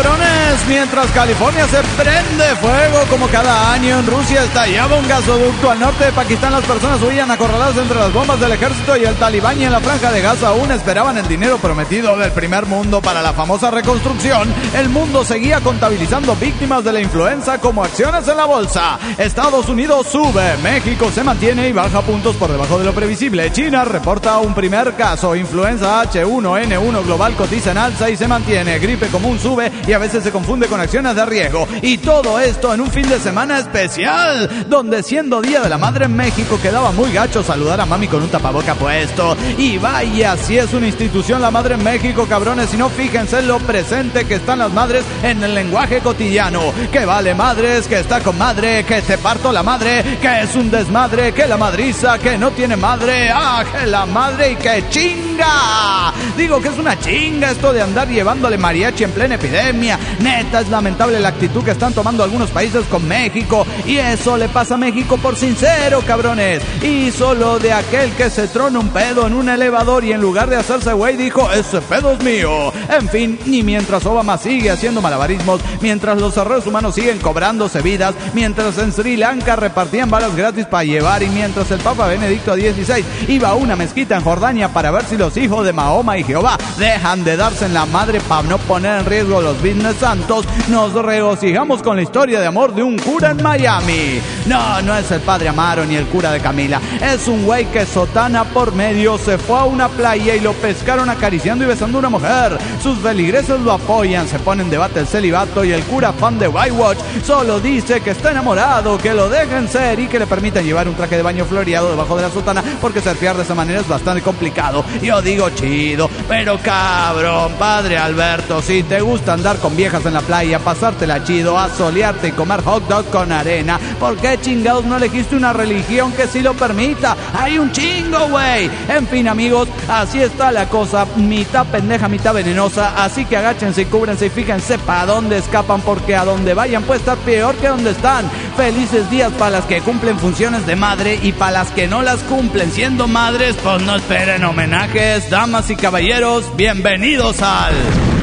cabrones, mientras California se prende fuego como cada año, en Rusia estallaba un gasoducto. Al norte de Pakistán las personas huían acorraladas entre las bombas del ejército y el talibán, y en la franja de Gaza aún esperaban el dinero prometido del primer mundo para la famosa reconstrucción. El mundo seguía contabilizando víctimas de la influenza como acciones en la bolsa. Estados Unidos sube, México se mantiene y baja puntos por debajo de lo previsible. China reporta un primer caso. Influenza H1N1 global cotiza en alza y se mantiene. Gripe común sube y a veces se confunde con acciones de riesgo. Y todo esto en un fin de semana especial, donde siendo Día de la Madre en México quedaba muy gacho saludar a mami con un tapaboca puesto. Y vaya, si es una institución la madre en México, cabrones, y no fíjense en lo presente que están las madres en el lenguaje cotidiano. Que vale madres, que está con madre, que te parto la madre, que es un desmadre, que la madriza, que no tiene madre, que la madre y que chinga. Digo que es una chinga esto de andar llevándole mariachi en plena epidemia. Neta, es lamentable la actitud que están tomando algunos países con México, y eso le pasa a México por sincero, cabrones. Y solo de aquel que se trona un pedo en un elevador y en lugar de hacerse güey dijo, ese pedo es mío. En fin, y mientras Obama sigue haciendo malabarismos, mientras los errores humanos siguen cobrándose vidas, mientras en Sri Lanka repartían balas gratis para llevar, y mientras el Papa Benedicto XVI iba a una mezquita en Jordania para ver si los hijos de Mahoma y Jehová dejan de darse en la madre para no poner en riesgo los business santos, nos regocijamos con la historia de amor de un cura en Miami. No es el padre Amaro ni el cura de Camila, es un güey que sotana por medio se fue a una playa y lo pescaron acariciando y besando a una mujer. Sus feligreses lo apoyan, se pone en debate el celibato, y el cura fan de Baywatch solo dice que está enamorado, que lo dejen ser y que le permitan llevar un traje de baño floreado debajo de la sotana, porque surfear de esa manera es bastante complicado. Yo digo chido, pero cabrón, padre Alberto, si te gusta andar con viejas en la playa, pasártela chido, asolearte y comer hot dog con arena, ¿por qué chingados no elegiste una religión que sí lo permita? Hay un chingo, güey. En fin, amigos, así está la cosa, mitad pendeja, mitad venenosa, así que agáchense y cúbrense y fíjense para dónde escapan, porque a donde vayan puede estar peor que donde están. Felices días para las que cumplen funciones de madre, y para las que no las cumplen siendo madres, pues no esperen homenajes. Damas y caballeros, bienvenidos al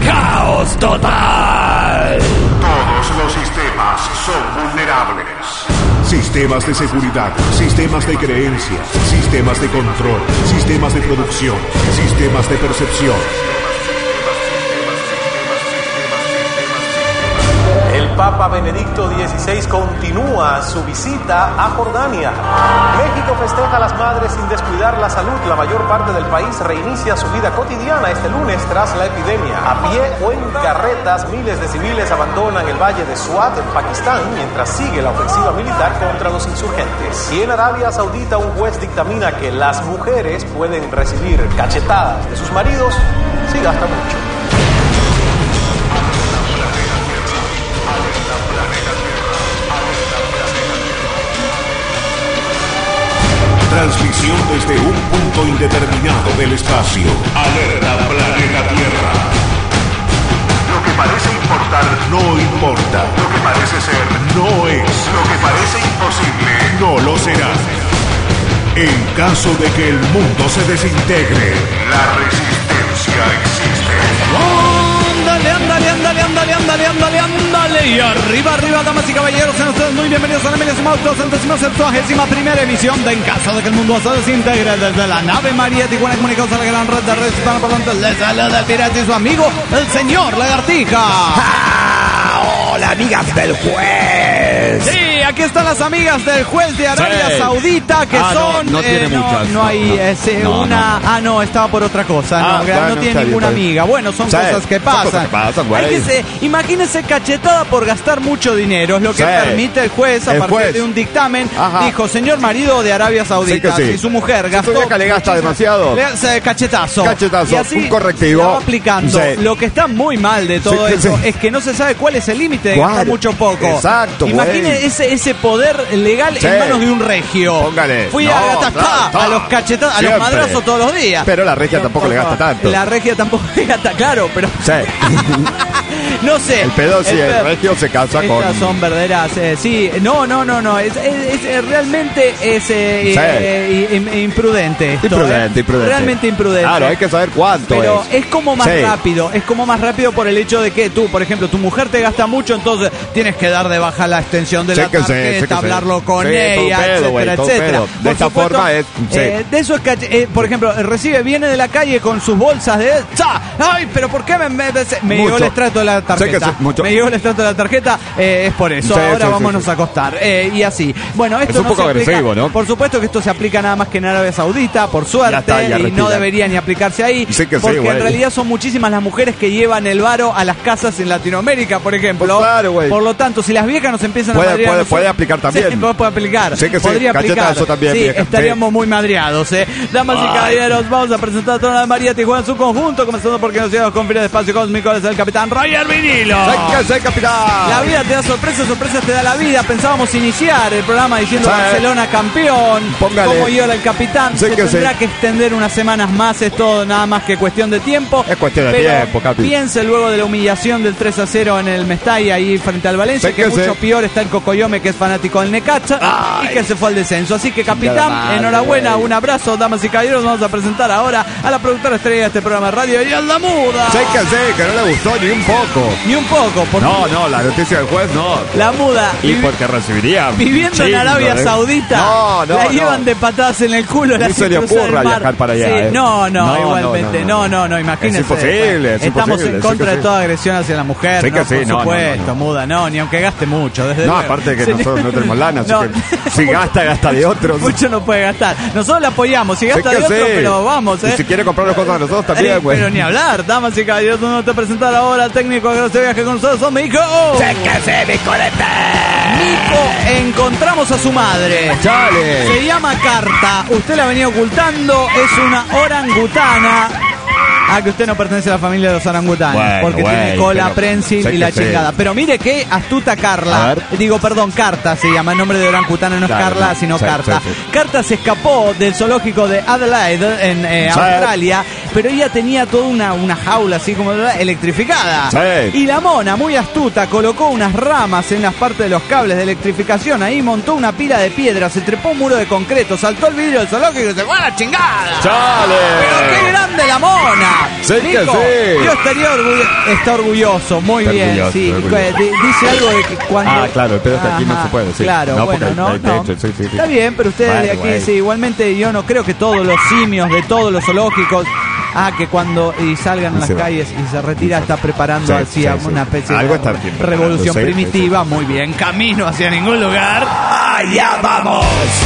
Caos Total. Todos los sistemas son vulnerables. Sistemas de seguridad, sistemas de creencia, sistemas de control, sistemas de producción, sistemas de percepción. El Papa Benedicto XVI continúa su visita a Jordania. México festeja a las madres sin descuidar la salud. La mayor parte del país reinicia su vida cotidiana este lunes tras la epidemia. A pie o en carretas, miles de civiles abandonan el valle de Swat en Pakistán mientras sigue la ofensiva militar contra los insurgentes. Y en Arabia Saudita un juez dictamina que las mujeres pueden recibir cachetadas de sus maridos si gastan mucho. Transmisión desde un punto indeterminado del espacio. Alerta Planeta Tierra. Lo que parece importar No importa. Lo que parece ser No es. Lo que parece imposible No lo será. En caso de que el mundo se desintegre, la resistencia existe. Ándale. Y arriba, damas y caballeros, sean ustedes muy bienvenidos a la 1271ª emisión de En caso de que el mundo se desintegre, desde la nave María Tijuana, comunicados a la gran red de redes hispanoparlantes. Les saluda el pirata y su amigo, el señor Lagartija. Hola, amigas del juez. Sí, aquí están las amigas del juez de Arabia Saudita, que son... No tiene muchas. No hay una... no. no, estaba por otra cosa. No bueno, tiene ninguna amiga. Bueno, son cosas que pasan. Güey. Imagínese cachetada por gastar mucho dinero. Es lo que permite el juez a partir de un dictamen. Ajá. Dijo, señor marido de Arabia Saudita, Sí. si su mujer gastó... que le gasta demasiado. Cachetazo. Cachetazo, Y así un correctivo. le va aplicando. Sí. Lo que está muy mal de todo eso es que no se sabe cuál es el límite de gastar mucho poco. Exacto, Imagine ese poder legal en manos de un regio. Póngale. Fui a los cachetados, a los madrazos todos los días. Pero la regia tampoco le gasta tanto. La regia tampoco le gasta, claro, pero... Sí. No sé. El pedo, sí, el regio se casa con... Estas son verdaderas, sí. No. Realmente es imprudente esto. Imprudente. Realmente imprudente. Claro, hay que saber cuánto pero es. es como más rápido. Es como más rápido por el hecho de que tú, por ejemplo, tu mujer te gasta mucho, entonces tienes que dar de baja la extensión de la tarjeta, hablarlo con ella, etcétera. De esta forma es... de eso es que, por ejemplo, viene de la calle con sus bolsas de... ¡Ay, pero por qué me llegó el extracto de la tarjeta! Me llegó el extracto de la tarjeta, es por eso. Ahora vámonos a acostar. Y así. Bueno, esto es un no poco se aplica, agresivo, ¿no? Por supuesto que esto se aplica nada más que en Arabia Saudita, por suerte, y no debería ni aplicarse ahí, porque en realidad son muchísimas las mujeres que llevan el varo a las casas en Latinoamérica, por ejemplo. Claro, por lo tanto, si las viejas nos empiezan a madrear... Puede aplicar también. Sí, puede aplicar. Podría aplicar. Eso también, sí, vieja. estaríamos muy madreados, Damas y caballeros, vamos a presentar a toda la María Tijuana en su conjunto, comenzando porque nos llevamos con fines de espacio cósmico desde el capitán Roger Vinilo. Capitán. La vida te da sorpresas te da la vida. Pensábamos iniciar el programa diciendo Barcelona campeón. Póngale. Como yo era el capitán, se tendrá que extender unas semanas más, es todo nada más que cuestión de tiempo. Es cuestión de tiempo, capitán. Piense luego de la humillación del 3-0 en el Mestalla ahí frente al Valencia, que mucho peor está el Cocoyome, que es fanático del Necaxa y que se fue al descenso. Así que capitán, enhorabuena, un abrazo, damas y caballeros. Vamos a presentar ahora a la productora estrella de este programa de radio, y a la muda. Que no le gustó ni un poco. Ni un poco. No, la noticia del juez no. La muda. Y porque recibiría... Viviendo en Arabia Saudita, la llevan de patadas en el culo. No se le ocurra viajar para allá. Sí, igualmente. No, imagínese. Es imposible. Estamos en contra de toda agresión hacia la mujer. Por supuesto, no. muda, ni aunque gaste mucho. Desde luego. Aparte de que nosotros no tenemos lana, así que si gasta de otros. Mucho no puede gastar. Nosotros la apoyamos, si gasta de otros, pero vamos, Y si quiere comprar las cosas a nosotros también, güey. Pero ni hablar, damas y caballeros, no te presentar ahora al técnico que se viaje con nosotros, son Mico. Mico, encontramos a su madre. Chale. Se llama Carta. Usted la venía ocultando. Es una orangutana. Que usted no pertenece a la familia de los orangutanes, porque tiene cola prensil y la chingada. Pero mire qué astuta Carla. Carta se llama. El nombre de orangutana no es Carla, sino Carta. Carta se escapó del zoológico de Adelaide en Australia, pero ella tenía toda una jaula así como electrificada. Y la mona, muy astuta, colocó unas ramas en las partes de los cables de electrificación. Ahí montó una pila de piedra, se trepó un muro de concreto, saltó el vidrio del zoológico y se fue a la chingada. ¡Chale! ¡Pero qué grande la mona! Nico, yo estaría está orgulloso, muy está bien, orgulloso, sí. Dice algo de que cuando... claro, el pedo es que aquí no se puede, sí. Claro, no, bueno, no. Sí. Está bien, pero ustedes de aquí, sí, igualmente yo no creo que todos los simios de todos los zoológicos... que cuando salgan a las calles y se retira, está preparando una especie de revolución primitiva. Muy bien, camino hacia ningún lugar. ¡Allá vamos!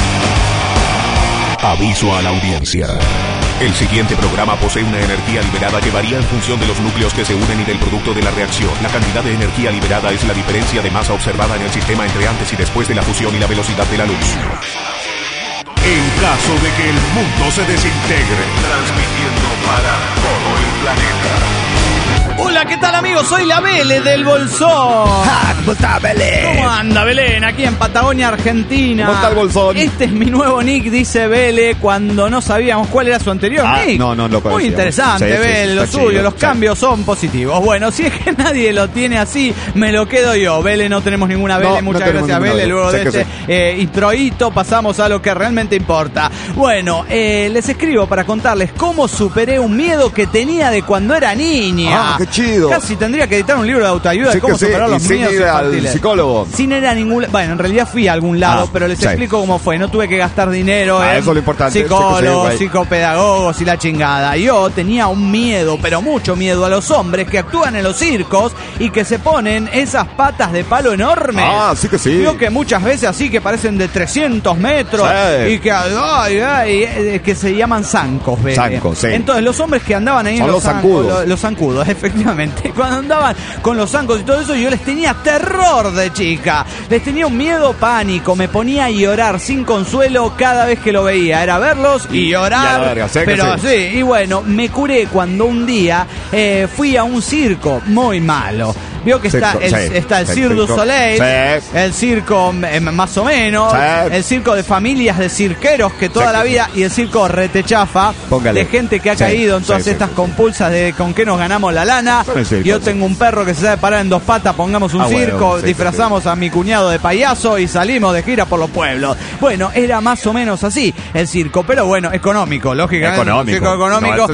Aviso a la audiencia. El siguiente programa posee una energía liberada que varía en función de los núcleos que se unen y del producto de la reacción. La cantidad de energía liberada es la diferencia de masa observada en el sistema entre antes y después de la fusión y la velocidad de la luz. En caso de que el mundo se desintegre, transmitiendo para todo el planeta. Hola, ¿qué tal, amigos? Soy la Vele del Bolsón. ¿Cómo está, Belén? ¿Cómo anda, Belén? Aquí en Patagonia, Argentina. ¿Cómo está el Bolsón? Este es mi nuevo nick, dice Vele, cuando no sabíamos cuál era su anterior nick. No lo conocía. Muy interesante, Vele, lo suyo. Chido, los cambios son positivos. Bueno, si es que nadie lo tiene así, me lo quedo yo. Vele, no tenemos ninguna Vele. Muchas gracias, Vele. Luego de este introito pasamos a lo que realmente importa. Bueno, les escribo para contarles cómo superé un miedo que tenía de cuando era niña. ¡Qué chido! Casi tendría que editar un libro de autoayuda de cómo superar los miedos infantiles. Al psicólogo. Sin ir a ningún... Bueno, en realidad fui a algún lado, pero les explico cómo fue. No tuve que gastar dinero en eso es lo importante. psicólogos, psicopedagogos y la chingada. Yo tenía un miedo, pero mucho miedo a los hombres que actúan en los circos y que se ponen esas patas de palo enormes. Sí que sí. Digo que muchas veces así que parecen de 300 metros y que se llaman zancos, ¿ves? Zancos, sí. Entonces los hombres que andaban ahí son en los zancudos. Los zancudos, efectivamente. Cuando andaban con los zancos y todo eso, yo les tenía terror de chica. Les tenía un miedo, pánico. Me ponía a llorar sin consuelo cada vez que lo veía. Era verlos y llorar. Pero sí, y bueno, me curé cuando un día fui a un circo muy malo. Vio que está el Cirque du Soleil, el circo más o menos, el circo de familias de cirqueros que toda la vida, y el circo retechafa de gente que ha caído en todas estas compulsas de con qué nos ganamos la lana. Yo tengo un perro que se sabe parar en 2 patas, pongamos un circo, disfrazamos a mi cuñado de payaso y salimos de gira por los pueblos. Bueno, era más o menos así el circo, pero bueno, económico, lógicamente. Circo económico.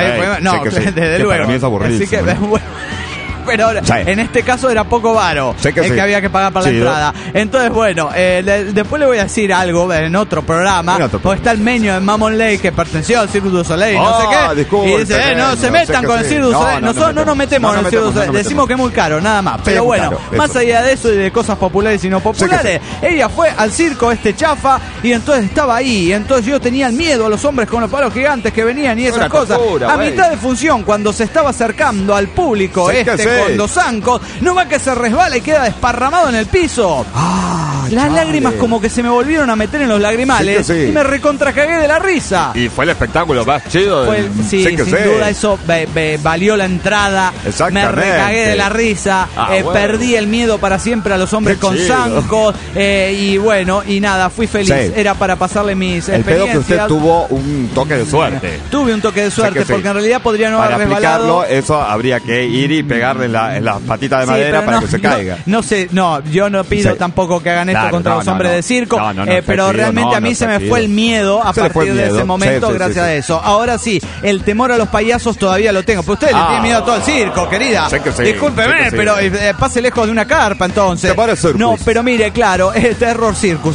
Desde luego. Para mí es aburrido. Así que, pero en este caso era poco varo que había que pagar para la entrada. Entonces, bueno, después le voy a decir algo en otro programa. Porque está el meño de Mammon Lake que perteneció al Cirque du Soleil, no sé qué. Disculpe, y dice, no se metan con el Cirque du Soleil. Nosotros no nos metemos en el Cirque du Soleil. Decimos que es muy caro, nada más. Pero bueno, más allá de eso y de cosas populares y no populares, ella fue al circo chafa y entonces estaba ahí. Entonces yo tenía el miedo a los hombres con los palos gigantes que venían y esas cosas. A mitad de función, cuando se estaba acercando al público con los zancos, no va que se resbala y queda desparramado en el piso. Las lágrimas como que se me volvieron a meter en los lagrimales y me recontracagué de la risa. Y fue el espectáculo más chido. Sin duda eso valió la entrada. Me recagué de la risa. Perdí el miedo para siempre a los hombres con zancos. Y bueno, y nada, fui feliz. Era para pasarle mis experiencias. El pedo que usted tuvo un toque de suerte. Tuve un toque de suerte porque en realidad podría no haber resbalado. Para aplicarlo, eso habría que ir y pegarle en las patitas de madera para que se caiga. No sé, yo no pido tampoco que hagan esto contra los hombres de circo, pero realmente a mí se me fue el miedo a partir de ese momento gracias a eso. Ahora sí, el temor a los payasos todavía lo tengo. Pero usted le tiene miedo a todo el circo, querida. Discúlpeme, pero pase lejos de una carpa entonces. No, pero mire, claro, es Terror Circus.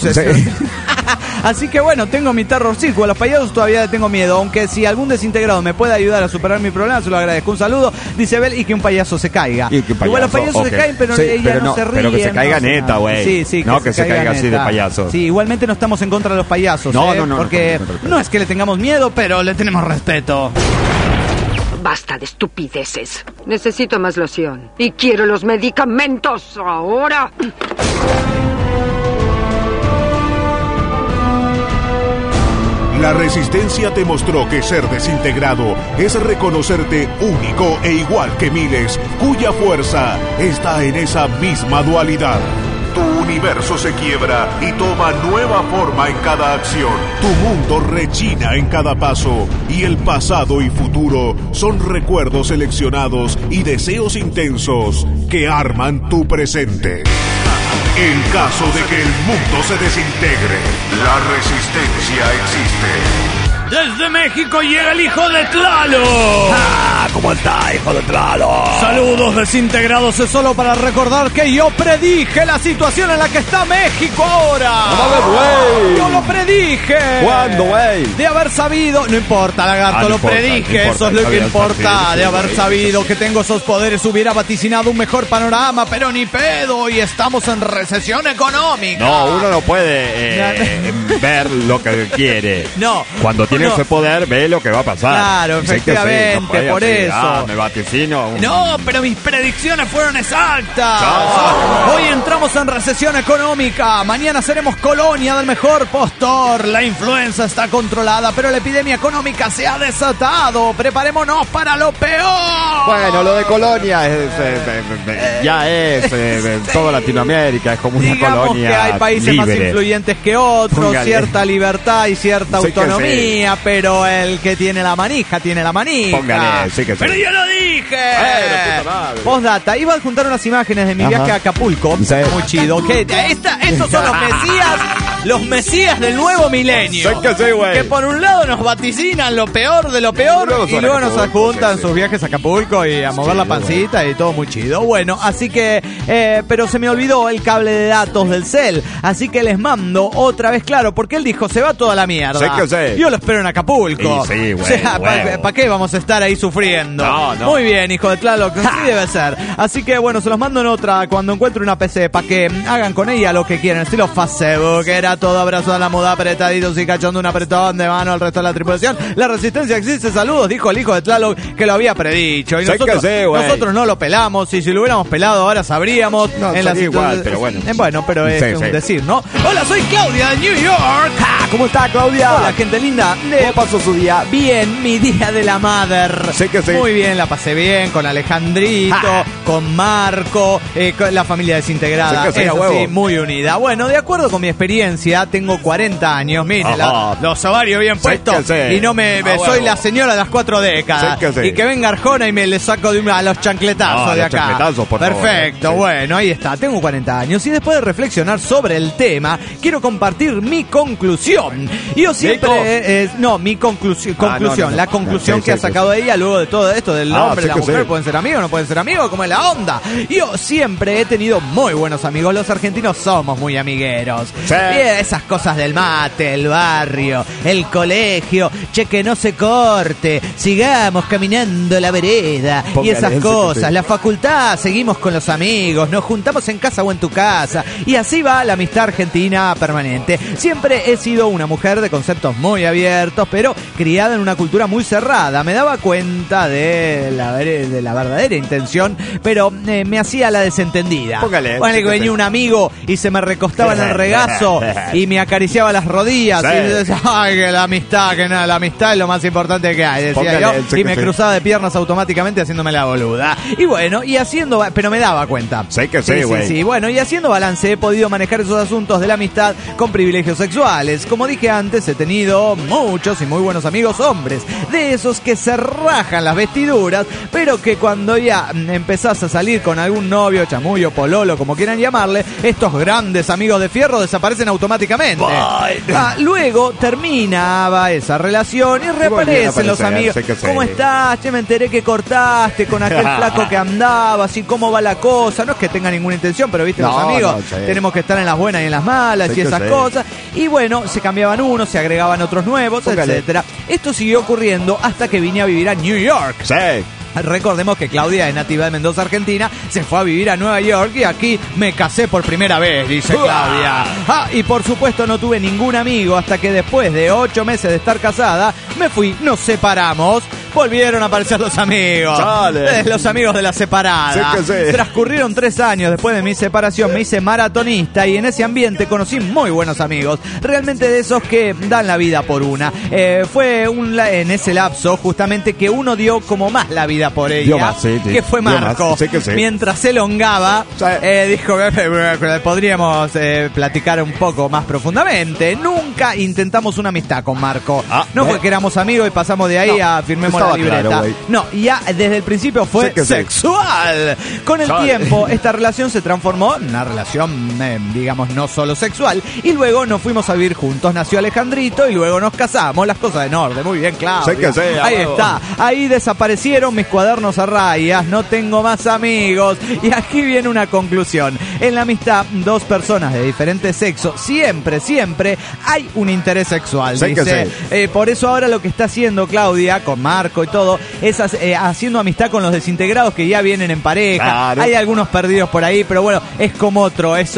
Así que bueno, tengo mi Terror Circus. A los payasos todavía le tengo miedo. Aunque si algún desintegrado me puede ayudar a superar mi problema, se lo agradezco. Un saludo, dice Bel, y que un payaso se caiga. Igual los payasos se caen, pero ella no se ríe. Pero que se caiga neta, güey. No, que se caiga así de payaso. Sí, igualmente no estamos en contra de los payasos. No, porque no es que le tengamos miedo, pero le tenemos respeto. Basta de estupideces. Necesito más loción. Y quiero los medicamentos ahora. La Resistencia te mostró que ser desintegrado es reconocerte único e igual que miles, cuya fuerza está en esa misma dualidad. Tu universo se quiebra y toma nueva forma en cada acción. Tu mundo rechina en cada paso y el pasado y futuro son recuerdos seleccionados y deseos intensos que arman tu presente. En caso de que el mundo se desintegre, la resistencia existe. Desde México llega el hijo de Tlaloc. ¿Cómo está, hijo de Tlaloc? Saludos desintegrados, es solo para recordar que yo predije la situación en la que está México ahora. Yo lo predije. ¿Cuándo, güey? De haber sabido, no importa, lagarto, lo predije, eso es lo que importa. De haber sabido que tengo esos poderes hubiera vaticinado un mejor panorama, pero ni pedo, y estamos en recesión económica. No, uno no puede ver lo que quiere. No. Cuando tiene ese poder, ve lo que va a pasar. Claro, efectivamente, por eso. Me vaticino. No, pero mis predicciones fueron exactas. Hoy entramos en recesión económica. Mañana seremos colonia del mejor postor. La influenza está controlada, pero la epidemia económica se ha desatado. Preparémonos para lo peor. Bueno, lo de colonia ya es toda Latinoamérica. Es como una colonia que hay países libre, más influyentes que otros. Póngale. Cierta libertad y cierta autonomía. Pero el que tiene la manija, tiene la manija. Póngale, sí que sí. Pero yo lo dije. Postdata, iba a juntar unas imágenes de mi viaje a Acapulco. Sí. Muy chido. Estos son los mesías del nuevo milenio. Sí que sí, güey. Que por un lado nos vaticinan lo peor de lo peor y luego nos adjuntan sus viajes a Acapulco y a mover la pancita y todo muy chido. Bueno, así que, pero se me olvidó el cable de datos del cel. Así que les mando otra vez, claro, porque él dijo, se va toda la mierda. Sí que sí. Yo lo espero en Acapulco. Sí, güey. O sea, ¿para qué vamos a estar ahí sufriendo? No. Muy bien, hijo de Tlaloc, así debe ser. Así que bueno, se los mando en otra cuando encuentre una PC para que hagan con ella lo que quieran. Estilo Facebook, era para todo. Abrazo a la muda, apretaditos y cachando un apretón de mano al resto de la tripulación. La resistencia existe, saludos, dijo el hijo de Tlaloc, que lo había predicho. Y nosotros no lo pelamos, y si lo hubiéramos pelado ahora sabríamos. No, en la igual, pero bueno. Bueno, pero es un decir, ¿no? Hola, soy Claudia de New York. ¿Cómo está, Claudia? Hola, gente linda. ¿Cómo pasó su día? Bien, mi día de la madre. Sé que sí. Muy bien, la pasé bien con Alejandrito, con Marco, con la familia desintegrada. Sé que sí, Eso sí, muy unida. Bueno, de acuerdo con mi experiencia, tengo 40 años. Mire, los ovarios bien puestos. Y no soy la señora de las 4 décadas. Sé que sí. Y que venga Arjona y me le saco a los chancletazos de acá. Chancletazos, por Perfecto, favor. bueno, ahí está. Tengo 40 años y después de reflexionar sobre el tema, quiero compartir mi conclusión. Yo siempre... mi conclusión. La conclusión que ha sacado ella luego de todo esto del hombre y la mujer. ¿Pueden ser amigos? ¿No pueden ser amigos? ¿Cómo es la onda? Yo siempre he tenido muy buenos amigos. Los argentinos somos muy amigueros. Sí. Y esas cosas del mate, el barrio, el colegio, che, que no se corte, sigamos caminando la vereda. Y esas cosas. La facultad, seguimos con los amigos, nos juntamos en casa o en tu casa. Y así va la amistad argentina permanente. Siempre he sido una mujer de conceptos muy abiertos, pero criada en una cultura muy cerrada. Me daba cuenta de la verdadera intención, pero me hacía la desentendida. Póngale que venía un amigo y se me recostaba en el regazo y me acariciaba las rodillas. Sí. Y decía, ay, que la amistad, que nada, la amistad es lo más importante que hay, decía yo. Y me cruzaba de piernas automáticamente haciéndome la boluda. Y bueno, pero me daba cuenta. Sé que sí, güey. Sí. Bueno, y haciendo balance he podido manejar esos asuntos de la amistad con privilegios sexuales. Como dije antes, he tenido muchos y muy buenos amigos hombres, de esos que se rajan las vestiduras, pero que cuando ya empezás a salir con algún novio, chamullo, pololo, como quieran llamarle, estos grandes amigos de fierro desaparecen automáticamente. Luego terminaba esa relación y reaparecen los amigos. ¿Cómo estás? Che, me enteré que cortaste con aquel flaco que andabas, y cómo va la cosa. No es que tenga ninguna intención, pero viste, los amigos tenemos que estar en las buenas y en las malas y esas cosas. Y bueno, se cambiaban unos, se agregaban otros nuevos, etcétera. Esto siguió ocurriendo hasta que vine a vivir a New York. Sí. Recordemos que Claudia es nativa de Mendoza, Argentina, se fue a vivir a Nueva York y aquí me casé por primera vez, dice Claudia. Y por supuesto no tuve ningún amigo hasta que después de 8 meses de estar casada, me fui, nos separamos, volvieron a aparecer los amigos. Los amigos de la separada. Sí. Transcurrieron 3 años después de mi separación, me hice maratonista y en ese ambiente conocí muy buenos amigos, realmente de esos que dan la vida por una. Fue en ese lapso justamente que uno dio como más la vida por ella, que fue Marco. Mientras él hongaba, dijo que podríamos platicar un poco más profundamente. Nunca intentamos una amistad con Marco. No fue que éramos amigos y pasamos de ahí a firmemos la libreta. Claro, no, ya desde el principio fue sexual. Con el tiempo, esta relación se transformó en una relación, digamos, no solo sexual. Y luego nos fuimos a vivir juntos. Nació Alejandrito y luego nos casamos. Las cosas en orden. Muy bien, claro. Ahí está. Ahí desaparecieron mis cuadernos a rayas, no tengo más amigos. Y aquí viene una conclusión. En la amistad, 2 personas de diferente sexo, siempre hay un interés sexual, dice. Por eso ahora lo que está haciendo Claudia con Marco y todo es haciendo amistad con los desintegrados que ya vienen en pareja. Claro. Hay algunos perdidos por ahí, pero bueno, es como otro, es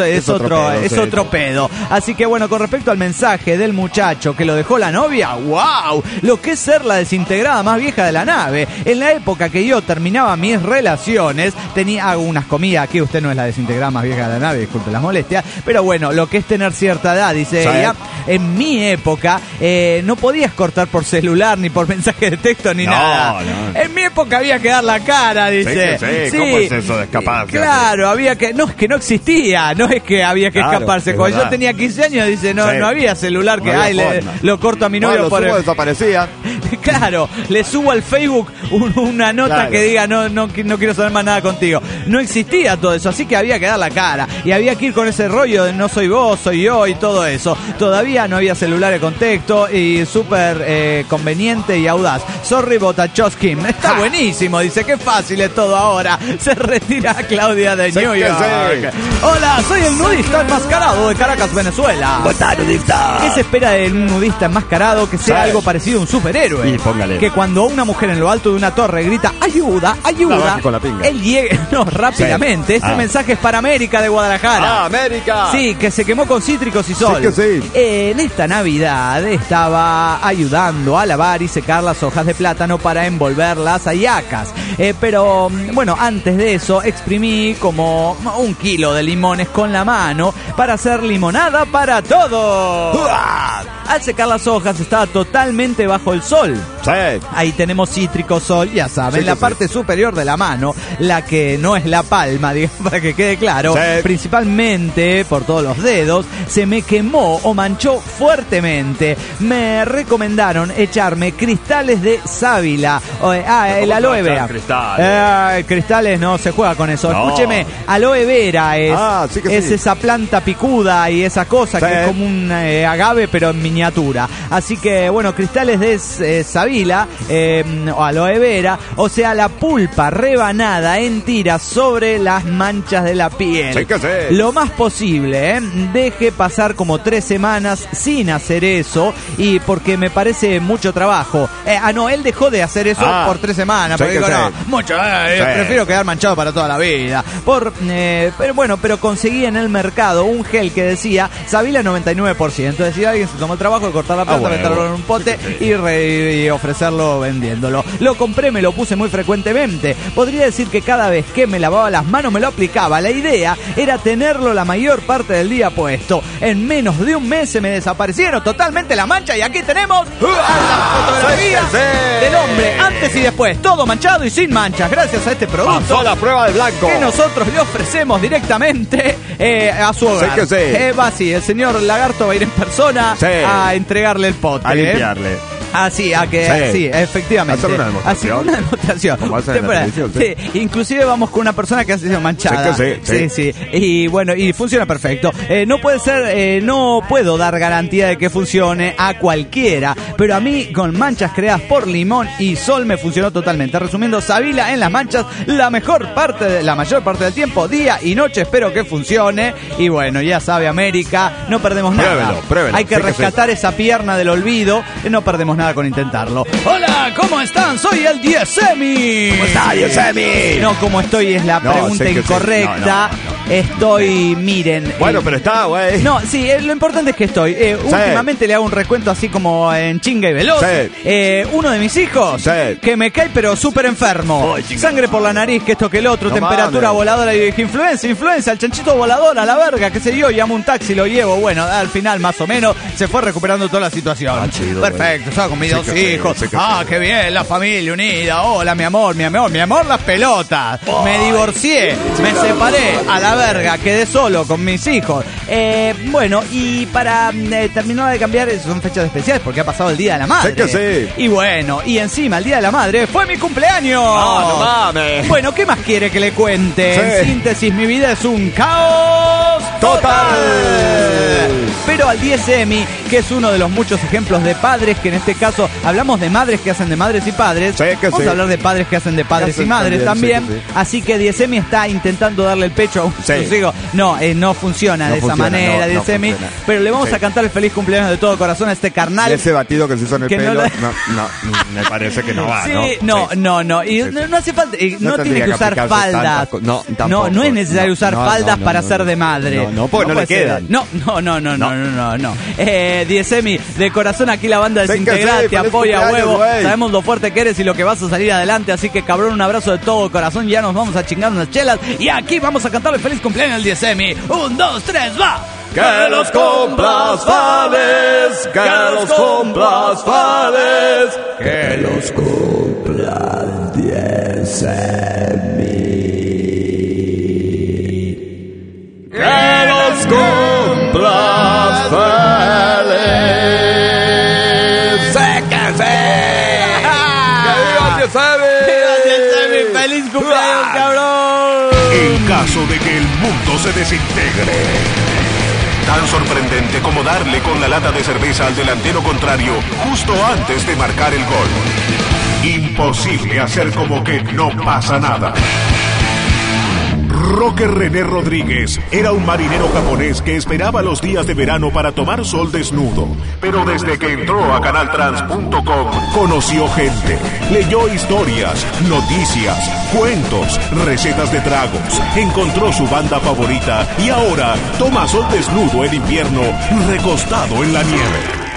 otro pedo. Así que bueno, con respecto al mensaje del muchacho que lo dejó la novia, wow, lo que es ser la desintegrada más vieja de la nave. En la época que yo terminaba mis relaciones, hago unas comidas, aquí usted no es la desintegrada más vieja de la nave, disculpe las molestias, pero bueno, lo que es tener cierta edad, dice ella, en mi época no podías cortar por celular, ni por mensaje de texto, ni nada. No. En mi época había que dar la cara, dice. Sí. ¿Cómo es eso de escaparse? Claro, había que, no, es que no existía, no es que había que escaparse. Cuando yo tenía 15 años, dice, no había celular que, lo corto a mi novio por desaparecía. Claro, le subo al Facebook una nota que diga no quiero saber más nada contigo. No existía todo eso, así que había que dar la cara y había que ir con ese rollo de no soy vos, soy yo y todo eso. Todavía no había celulares con texto y súper conveniente y audaz. Sorry, Botachowski. Está buenísimo, dice, qué fácil es todo ahora. Se retira Claudia de New York. Hola, soy el nudista enmascarado de Caracas, Venezuela. ¿Qué se espera de un nudista enmascarado? Que sea algo parecido a un superhéroe. Y póngale. Que cuando una mujer en lo alto de una torre grita ayuda, él llegue rápidamente. Este mensaje es para América. América de Guadalajara. América. Sí, que se quemó con cítricos y sol. Sí que sí. En esta Navidad estaba ayudando a lavar y secar las hojas de plátano para envolver las hallacas. Pero bueno, antes de eso exprimí como 1 kilo de limones con la mano para hacer limonada para todos. Al secar las hojas estaba totalmente bajo el sol. Sí. Ahí tenemos cítrico, sol, ya saben, Sí, la sí. parte superior de la mano, la que no es la palma, digamos, para que quede claro, Sí. principalmente por todos los dedos, se me quemó o manchó fuertemente. Me recomendaron echarme cristales de sábila, el aloe vera. Cristales no se juega con eso. No. Escúcheme, aloe vera Sí que es sí. esa planta picuda y esa cosa Sí. que es como un agave pero en miniatura. Así que bueno, cristales de sábila o aloe vera, o sea, la pulpa rebanada en tiras sobre las manchas de la piel. Sí que sí. Lo más posible, deje pasar como 3 semanas sin hacer eso, y porque me parece mucho trabajo. No, él dejó de hacer eso por 3 semanas, Sí porque que digo, no, sí. mucho, Sí. prefiero quedar manchado para toda la vida. Pero bueno, pero conseguí en el mercado un gel que decía sábila 99%. Es decir, alguien se tomó el trabajo de cortar la planta, bueno. meterlo en un pote y ofrecerlo vendiéndolo. Lo compré, me lo puse muy frecuentemente. Podría decir que cada vez que me lavaba las manos me lo aplicaba. La idea era tenerlo la mayor parte del día puesto. En menos de un mes se me desaparecieron totalmente la mancha y aquí tenemos la fotografía Sí, sí. del hombre antes y después, todo manchado y sin manchas, gracias a este producto Pasó la prueba de blanco. que nosotros le ofrecemos directamente a su hogar. Sí que sí. Va así, el señor Lagarto va a ir en persona Sí. a entregarle el pote. A limpiarle. Sí, sí, efectivamente. Hacer una demostración. Así, una demostración. Como hacen en la televisión, sí. Inclusive vamos con una persona que ha sido manchada. Sí. Y bueno, y funciona perfecto. No puede ser, no puedo dar garantía de que funcione a cualquiera, pero a mí con manchas creadas por limón y sol me funcionó totalmente. Resumiendo, sábila en las manchas, la mayor parte del tiempo, día y noche. Espero que funcione. Y bueno, ya sabe, América, no perdemos nada. Pruébelo. Hay que Sí que rescatar esa pierna del olvido. No perdemos nada con intentarlo. Hola, ¿cómo están? Soy el Diezemi. ¿Cómo está, Diezemi? No, como estoy es la pregunta sé que sí. incorrecta. No. Estoy, miren. Bueno, pero está, güey. No, sí, lo importante es que estoy. Últimamente le hago un recuento así como en chinga y veloz. Sí. Uno de mis hijos, Sí. que me cae pero súper enfermo. Ay, chinga. Sangre por la nariz, que esto que el otro, No temperatura mames. voladora y dije, influenza, el chanchito volador, a la verga, qué sé yo, llamo un taxi, lo llevo. Bueno, al final más o menos se fue recuperando toda la situación. Chido, perfecto, estaba con mis Sí dos que sí, hijos. sí que Qué bien, la familia unida. Hola, mi amor, las pelotas. Me divorcié, me separé, a la verga, quedé solo con mis hijos. Bueno, y para terminar de cambiar, son fechas especiales porque ha pasado el Día de la Madre. Sí que sí. Y bueno, y encima el Día de la Madre fue mi cumpleaños. No mames. Bueno, ¿qué más quiere que le cuente? Sí. En síntesis, mi vida es un caos Total. Pero al Diezemi, que es uno de los muchos ejemplos de padres, que en este caso hablamos de madres que hacen de madres y padres. Sí, que Vamos sí. a hablar de padres que hacen de padres Que y hacen madres también, también. sí, que sí. Así que Diezemi está intentando darle el pecho a un Sí. sus hijos. No, no funciona No de esa funciona, manera, no Diezemi. funciona. Pero le vamos Sí. a cantar el feliz cumpleaños de todo corazón a este carnal. Y ese batido que se hizo en el Que no pelo, lo- no, me parece que no va, Sí, ¿no? no. Y Sí, sí. no hace falta, no tiene tendría que usar aplicarse faldas. tantas co- no, tampoco. No es necesario No, usar no, faldas no, para no, ser no. de madre. No, porque no le puede ser. quedan. No. Diezemi, de corazón aquí la banda Sí que desintegrada sí, te feliz apoya a cumpleaños, huevo. güey. Sabemos lo fuerte que eres y lo que vas a salir adelante. Así que cabrón, un abrazo de todo corazón. Ya nos vamos a chingar unas chelas. Y aquí vamos a cantarle feliz cumpleaños al Diezemi. 1, 2, 3, va. Que los cumplas feliz, que los cumplas feliz, que los cumplas Diezemi. Que los cumplas feliz. ¡Sé que sí! ¡Que viva Diezemi! ¡Feliz cumpleaños, cabrón! En caso de que el mundo se desintegre. Tan sorprendente como darle con la lata de cerveza al delantero contrario justo antes de marcar el gol. Imposible hacer como que no pasa nada. Roque René Rodríguez era un marinero japonés que esperaba los días de verano para tomar sol desnudo. Pero desde que entró a canaltrans.com, conoció gente, leyó historias, noticias, cuentos, recetas de tragos, encontró su banda favorita y ahora toma sol desnudo en invierno, recostado en la nieve.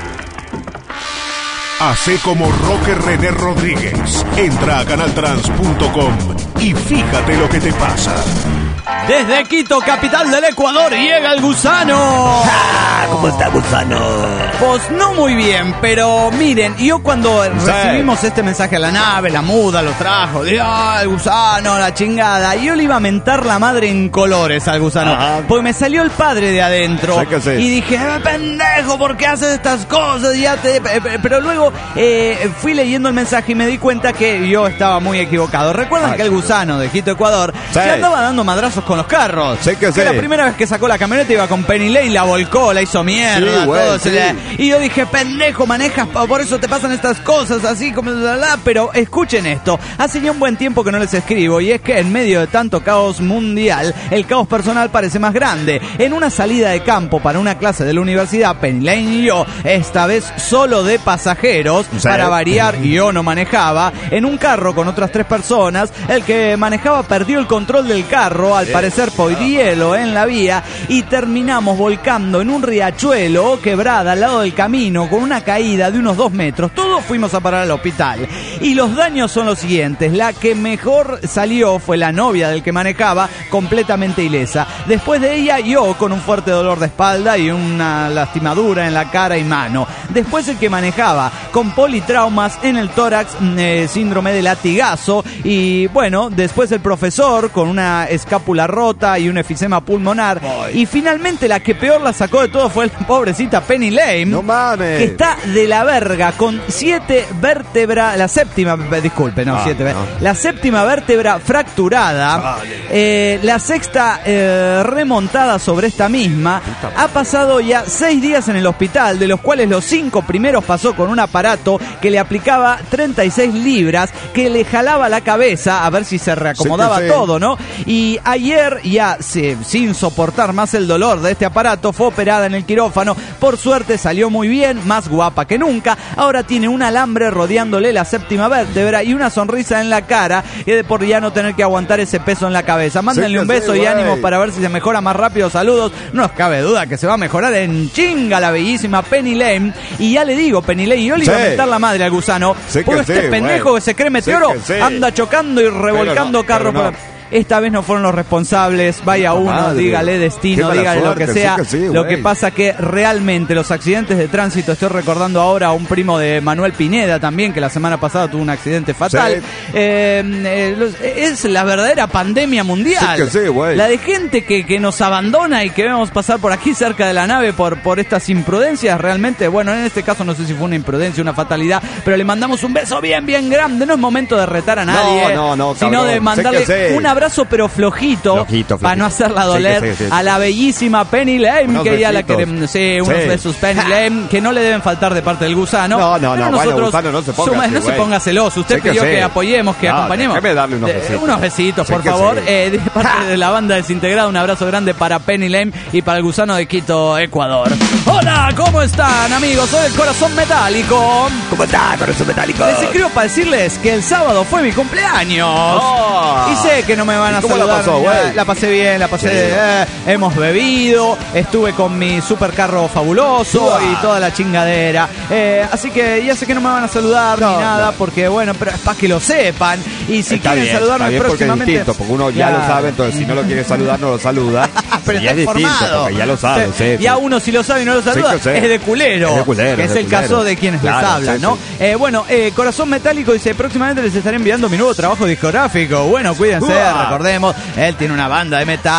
Hacé como Roque René Rodríguez. Entra a canaltrans.com y fíjate lo que te pasa. Desde Quito, capital del Ecuador, llega el Gusano. ¿Cómo está, Gusano? Pues no muy bien, pero miren, yo cuando recibimos este mensaje a la nave, la muda lo trajo, de el Gusano, la chingada, yo le iba a mentar la madre en colores al Gusano. Ajá. Porque me salió el padre de adentro. Sí. Y dije, pendejo, ¿por qué haces estas cosas? Pero luego fui leyendo el mensaje y me di cuenta que yo estaba muy equivocado. ¿Recuerdan que el Gusano de Quito, Ecuador, se andaba dando madrazos con los carros? Que la primera vez que sacó la camioneta iba con Penny Lane, la volcó, la hizo mierda, y yo dije, pendejo, manejas, por eso te pasan estas cosas así como pero escuchen esto, hace ya un buen tiempo que no les escribo, y es que en medio de tanto caos mundial, el caos personal parece más grande. En una salida de campo para una clase de la universidad, Penny Lane y yo, esta vez solo de pasajeros, para variar, yo no manejaba, en un carro con otras 3 personas, el que manejaba perdió el control del carro, al parecer por hielo en la vía, y terminamos volcando en un riachuelo, quebrada al lado del camino, con una caída de unos 2 metros. Todos fuimos a parar al hospital. Y los daños son los siguientes. La que mejor salió fue la novia del que manejaba, completamente ilesa. Después de ella, yo con un fuerte dolor de espalda y una lastimadura en la cara y mano. Después el que manejaba, con politraumas en el tórax, síndrome de latigazo. Y bueno, después el profesor con una escápula rota y un efisema pulmonar. Y finalmente la que peor la sacó de todo fue la pobrecita Penny Lane. No mames. Que está de la verga con 7 vértebras, la séptima vértebra fracturada, la sexta remontada sobre esta misma. Ha pasado ya 6 días en el hospital, de los cuales los 5 primeros pasó con un aparato que le aplicaba 36 libras, que le jalaba la cabeza a ver si se reacomodaba todo, ¿no? Y ayer, ya sin soportar más el dolor de este aparato, fue operada en el quirófano. Por suerte salió muy bien, más guapa que nunca. Ahora tiene un alambre rodeándole la séptima vértebra y una sonrisa en la cara, de por ya no tener que aguantar ese peso en la cabeza. Mándenle un beso y ánimo para ver si se mejora más rápido. Saludos. No nos cabe duda que se va a mejorar en chinga la bellísima Penny Lane. Y ya le digo, Penny Lane, yo le iba a meter la madre al Gusano, porque este pendejo que se cree meteoro anda chocando y revolcando carros por... Esta vez no fueron los responsables, vaya uno, madre, dígale destino, dígale suerte, lo que sea. Lo que pasa que realmente los accidentes de tránsito, estoy recordando ahora a un primo de Manuel Pineda también, que la semana pasada tuvo un accidente fatal. Es la verdadera pandemia mundial. La de gente que nos abandona y que vemos pasar por aquí cerca de la nave por estas imprudencias. Realmente, bueno, en este caso no sé si fue una imprudencia, una fatalidad, pero le mandamos un beso bien grande. No es momento de retar a nadie, sino de mandarle un abrazo pero flojito. Para no hacerla doler a la bellísima Penny Lane, que ya la queremos. Unos besos Penny Lane que no le deben faltar de parte del Gusano. No, nosotros, Gusano, no se ponga celoso. Usted pidió que apoyemos, que acompañemos. Déjame darle unos besitos, por favor. De parte de la banda Desintegrada, un abrazo grande para Penny Lane y para el Gusano de Quito, Ecuador. Hola, ¿cómo están, amigos? Soy el Corazón Metálico. ¿Cómo está, Corazón Metálico? Les escribo para decirles que el sábado fue mi cumpleaños. Y sé que no me van a saludar. La pasó, la pasé bien, hemos bebido, estuve con mi supercarro fabuloso y toda la chingadera. Así que ya sé que no me van a saludar ni nada, porque bueno, pero es para que lo sepan. Y si quieren saludarme próximamente, es distinto, porque uno ya lo sabe, entonces si no lo quiere saludar, no lo saluda. Pero ya es distinto, porque ya lo sabe. Ya uno si lo sabe y no lo saluda, es de culero. Que es el caso de quienes les hablan, ¿no? Corazón Metálico dice, próximamente les estaré enviando mi nuevo trabajo discográfico. Bueno, cuídense, recordemos, él tiene una banda de metal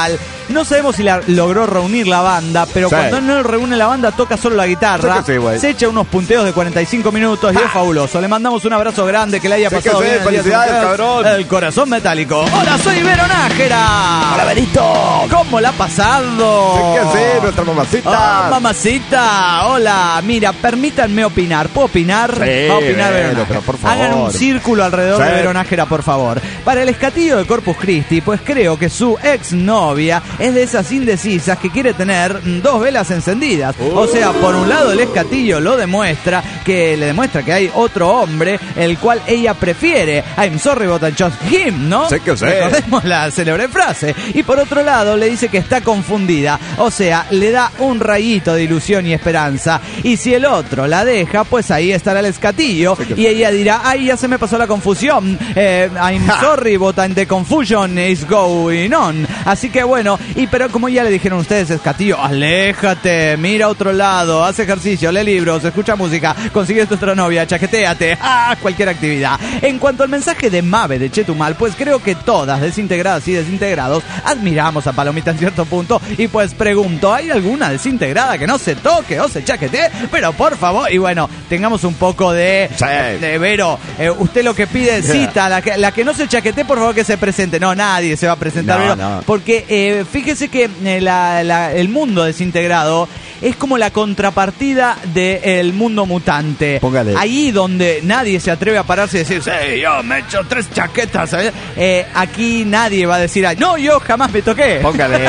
No sabemos si logró reunir la banda, pero cuando no reúne la banda toca solo la guitarra. Se echa unos punteos de 45 minutos y es fabuloso. Le mandamos un abrazo grande, que le haya pasado bien. Felicidades, cabrón. El corazón metálico. Hola, soy Vero Nájera. Hola, Benito. ¿Cómo la ha pasado? Nuestra mamacita. Mamacita. Hola, mira, permítanme opinar. ¿Puedo opinar? Sí, va a opinar Vero Nájera. pero por favor. Hagan un círculo alrededor de Vero Nájera, por favor. Para el escatillo de Corpus Christi, pues creo que su exnovia es de esas indecisas que quiere tener 2 velas encendidas. O sea, por un lado el escatillo le demuestra que hay otro hombre el cual ella prefiere. I'm sorry, but I chose him, ¿no? Recordemos la célebre frase. Y por otro lado le dice que está confundida. O sea, le da un rayito de ilusión y esperanza. Y si el otro la deja, pues ahí estará el escatillo. Y ella dirá, ay, ya se me pasó la confusión. I'm sorry, but the confusion is going on. Así que bueno, pero como ya le dijeron ustedes, escatillo, aléjate, mira a otro lado, haz ejercicio, lee libros, escucha música, consigue tu otra novia, chaquetéate, cualquier actividad. En cuanto al mensaje de Mabe de Chetumal, pues creo que todas, desintegradas y desintegrados, admiramos a Palomita en cierto punto. Y pues pregunto, ¿hay alguna desintegrada que no se toque o se chaquetee? Pero por favor, y bueno, tengamos un poco de Vero, usted lo que pide es cita, la que no se chaquetee, por favor que se presente. No, nadie se va a presentar, Vero, porque fíjese que el mundo desintegrado es como la contrapartida del mundo mutante. Póngale. Ahí donde nadie se atreve a pararse y decir, sí, yo me echo 3 chaquetas. Aquí nadie va a decir, no, yo jamás me toqué. Póngale.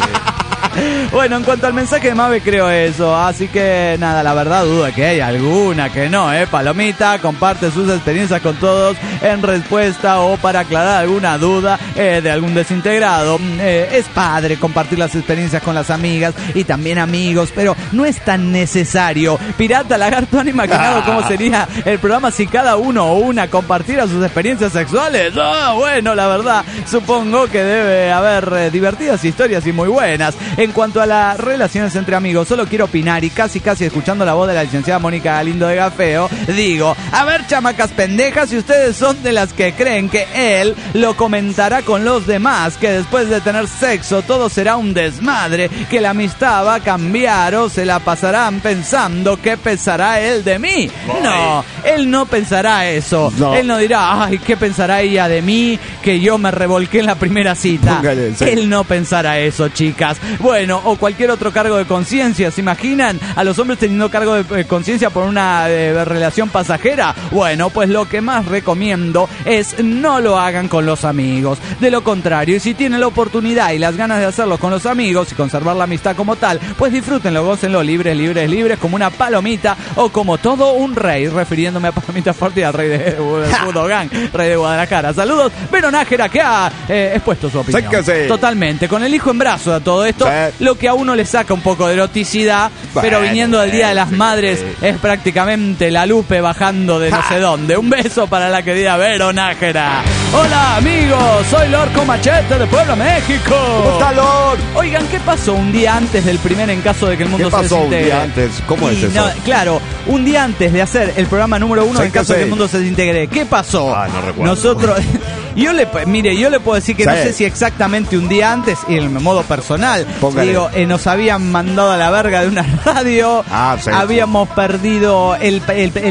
Bueno, en cuanto al mensaje de Mabe, creo eso. Así que nada, la verdad dudo de que haya alguna que no, Palomita comparte sus experiencias con todos en respuesta o para aclarar alguna duda de algún desintegrado. Es padre compartir las experiencias con las amigas y también amigos, pero no es tan necesario. Pirata Lagarto, ¿han imaginado cómo sería el programa si cada uno o una compartiera sus experiencias sexuales? Bueno, la verdad, supongo que debe haber divertidas historias y muy buenas. En cuanto a las relaciones entre amigos, solo quiero opinar y casi escuchando la voz de la licenciada Mónica Galindo de Gafeo, digo, a ver, chamacas pendejas, si ustedes son de las que creen que él lo comentará con los demás, que después de tener sexo todo será un desmadre, que la amistad va a cambiar o se la pasarán pensando qué pensará él de mí. No, él no pensará eso. No. Él no dirá, ay, ¿qué pensará ella de mí? Que yo me revolqué en la primera cita. Él no pensará eso, chicas. Bueno, o cualquier otro cargo de conciencia. ¿Se imaginan a los hombres teniendo cargo de conciencia por una relación pasajera? Bueno, pues lo que más recomiendo es no lo hagan con los amigos. De lo contrario, y si tienen la oportunidad y las ganas de hacerlo con los amigos y conservar la amistad como tal, pues disfrútenlo, gócenlo libres, como una palomita o como todo un rey, refiriéndome a Palomita Forti, al rey de Budogán, rey de Guadalajara. Saludos, Vero Nájera, que ha expuesto su opinión. Totalmente, con el hijo en brazo a todo esto, lo que a uno le saca un poco de eroticidad, pero viniendo del Día de las Madres es prácticamente la Lupe bajando de no sé dónde. Un beso para la querida Vero Nájera. Hola amigos, soy Lord Comachete de Puebla, México. ¿Cómo está, Lord? Oigan, ¿qué pasó un día antes del primer en caso de que el mundo se desintegre? ¿Qué pasó un día antes? ¿Cómo es eso? No, claro, un día antes de hacer el programa número 1 en caso de que el mundo se desintegre. ¿Qué pasó? No recuerdo. Nosotros... Yo le puedo decir que no sé si exactamente un día antes, y en modo personal, digo, nos habían mandado a la verga de una radio, habíamos perdido el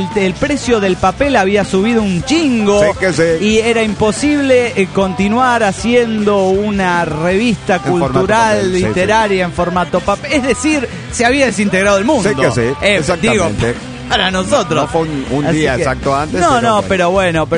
precio del papel, había subido un chingo, y era imposible continuar haciendo una revista cultural, literaria en formato papel. Es decir, se había desintegrado el mundo. Exactamente. Para nosotros. No fue un día exacto antes. Pero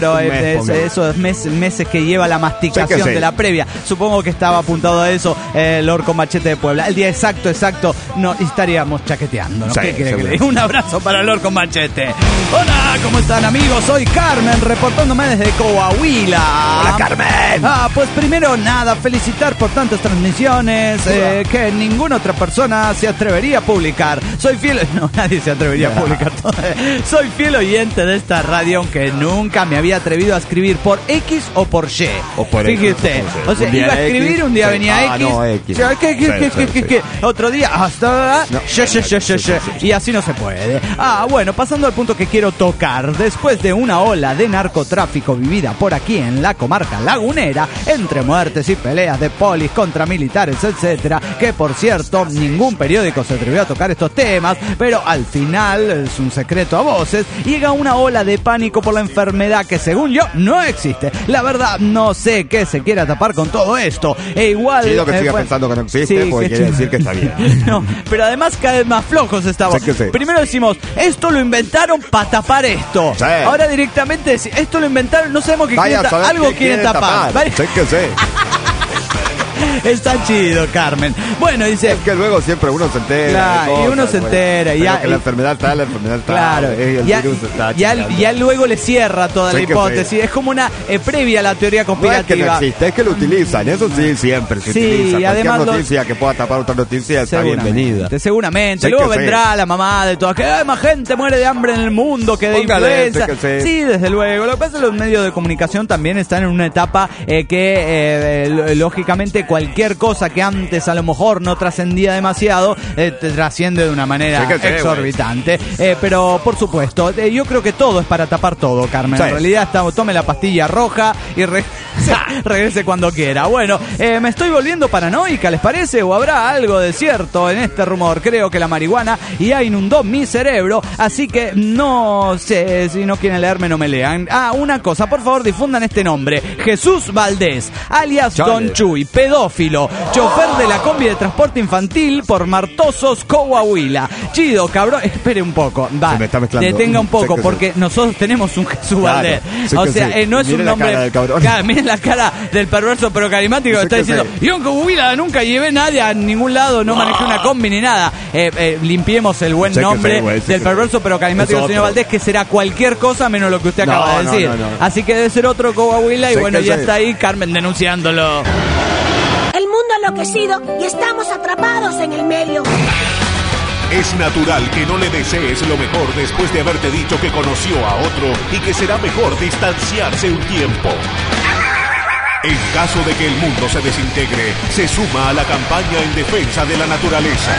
esos meses que lleva la masticación de la previa. Supongo que estaba apuntado a eso Lord Comachete de Puebla. El día exacto, no estaríamos chaqueteando, ¿no? ¿Qué quiere que le diga? Un abrazo para Lord Comachete. Hola, ¿cómo están, amigos? Soy Carmen, reportándome desde Coahuila. Hola, Carmen. Pues primero nada, felicitar por tantas transmisiones que ninguna otra persona se atrevería a publicar. Soy fiel... No, nadie se atrevería a publicar Soy fiel oyente de esta radio, aunque nunca me había atrevido a escribir por X o por Y. O por Fíjate X, usted. O sea, iba a escribir, X, un día sí. venía X. No, X. ¿Qué? Otro día, hasta... No. Y así no se puede. Bueno, pasando al punto que quiero tocar. Después de una ola de narcotráfico vivida por aquí en la comarca lagunera, entre muertes y peleas de polis contra militares, etcétera, que por cierto, ningún periódico se atrevió a tocar estos temas, pero al final, es un secreto a voces, llega una ola de pánico por la enfermedad que según yo no existe. La verdad, no sé qué se quiera tapar con todo esto. E igual... Sí, lo que siga pensando que no existe, sí, porque que quiere decir que está bien. No, pero además cada vez más flojos estamos. Sí que sí. Primero decimos, esto lo inventaron para tapar esto. Sí. Ahora directamente esto lo inventaron, no sabemos qué quieren tapar. Algo quieren tapar. ¿Vale? Sí que sí. Está chido, Carmen. Bueno, dice... Es que luego siempre uno se entera. Claro, cosas, y uno se entera. Pero Ya, que la enfermedad está, claro, el virus está ya luego le cierra toda la Sí que hipótesis. sí. Es como una previa a la teoría No es que no conspirativa. existe, es que lo utilizan. Eso sí, siempre se Sí, utiliza. y Cualquier además noticia que pueda tapar otra noticia está bienvenida. Seguramente. Sí Luego que sí. vendrá la mamá de todas. Que más gente muere de hambre en el mundo que de Póngale, influenza. sí que sí. Sí, desde luego. Lo que pasa es que los medios de comunicación también están en una etapa que lógicamente cualquier cosa que antes a lo mejor no trascendía demasiado, te trasciende de una manera Sí que sí, exorbitante. Pero por supuesto, yo creo que todo es para tapar todo, Carmen. Sí. En realidad tome la pastilla roja y regrese cuando quiera. Bueno, me estoy volviendo paranoica, ¿les parece? ¿O habrá algo de cierto en este rumor? Creo que la marihuana ya inundó mi cerebro, así que no sé, si no quieren leerme no me lean. Una cosa, por favor difundan este nombre: Jesús Valdés, alias Chale. Don Chuy, pedófilo, chofer de la combi de transporte infantil por Martosos, Coahuila. Chido, cabrón, espere un poco, va, Se me está mezclando. detenga un poco, Sí que sí. porque nosotros tenemos un Jesús Claro, Valdés. sí O que sea, sí. no es Mire un la nombre... cara del cabrón. Claro, miren la cara del perverso pero carismático que Sí está que diciendo: sí. yo en Coahuila nunca llevé nadie a ningún lado, no manejé una combi ni nada. Limpiemos el buen Sí que nombre sí, güey, sí del que perverso sí. pero carismático Es del señor otro. Valdés, que será cualquier cosa menos lo que usted No, acaba de no, decir. no, no. Así que debe ser otro Coahuila y Sí bueno, que ya sí. está ahí Carmen denunciándolo. El mundo ha enloquecido y estamos atrapados en el medio. Es natural que no le desees lo mejor después de haberte dicho que conoció a otro y que será mejor distanciarse un tiempo. En caso de que el mundo se desintegre, se suma a la campaña en defensa de la naturaleza.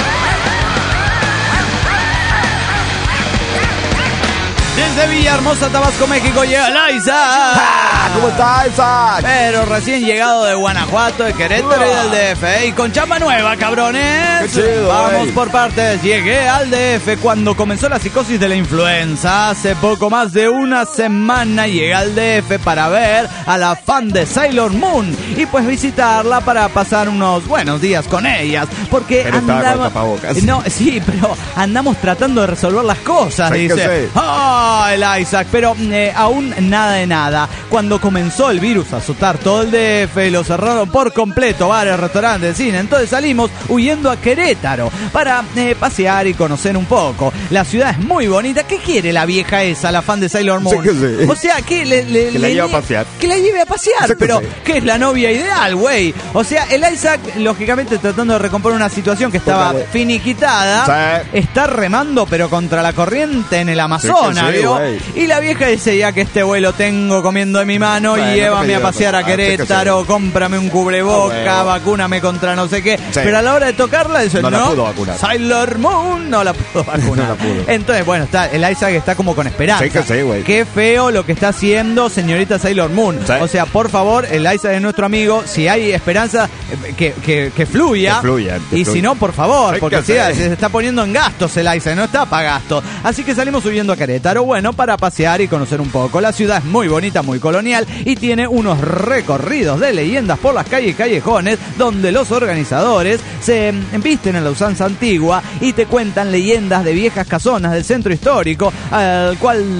Desde Villahermosa, Tabasco, México, llega Liza. ¿Cómo está esa? Pero recién llegado de Guanajuato, de Querétaro y del DF. Y con chamba nueva, cabrones. Qué chido, Vamos ey. por partes. Llegué al DF cuando comenzó la psicosis de la influenza. Hace poco más de una semana llegué al DF para ver a la fan de Sailor Moon. Y pues visitarla para pasar unos buenos días con ellas. Porque Pero estaba con andamos... tapabocas. No, sí, pero andamos tratando de resolver las cosas, Sí que dice. sí. ¡Ah, el Isaac! Pero aún nada de nada. Cuando comenzó el virus a azotar todo el DF, lo cerraron por completo, bares, restaurantes, cine. Entonces salimos huyendo a Querétaro para pasear y conocer un poco. La ciudad es muy bonita. ¿Qué quiere la vieja esa, la fan de Sailor Moon? Sí que sí. O sea, que Que la lleve a pasear. Que la lleve a pasear, Sí que pero sí. que es la novia ideal, güey. O sea, el Isaac, lógicamente tratando de recomponer una situación que estaba Póngale. finiquitada, Sí. está remando pero contra la corriente en el Amazonas, Sí, ¿vio? güey. Y la vieja dice: ya que este vuelo tengo comiendo en mi mano, Bueno, y llévame no a te pasear a digo, sí que Querétaro, sí. cómprame un cubreboca, Ah, bueno. vacúname contra no sé qué. Sí. Pero a la hora de tocarla dice: No no, la pudo vacunar. Sailor Moon no la pudo vacunar. No la pudo. Entonces, bueno, el Isaac está como con esperanza. Sí que sí, güey. Qué feo lo que está haciendo señorita Sailor Moon. Sí. O sea, por favor, el Isaac es nuestro amigo. Si hay esperanza, que fluya. Que fluya, que y fluya. si no, por favor, Sí porque que si sí. se está poniendo en gastos el Isaac, no está para gastos. Así que salimos huyendo a Querétaro, bueno, para pasear y conocer un poco. La ciudad es muy bonita, muy colonial y tiene unos recorridos de leyendas por las calles y callejones donde los organizadores se visten en la usanza antigua y te cuentan leyendas de viejas casonas del centro histórico, al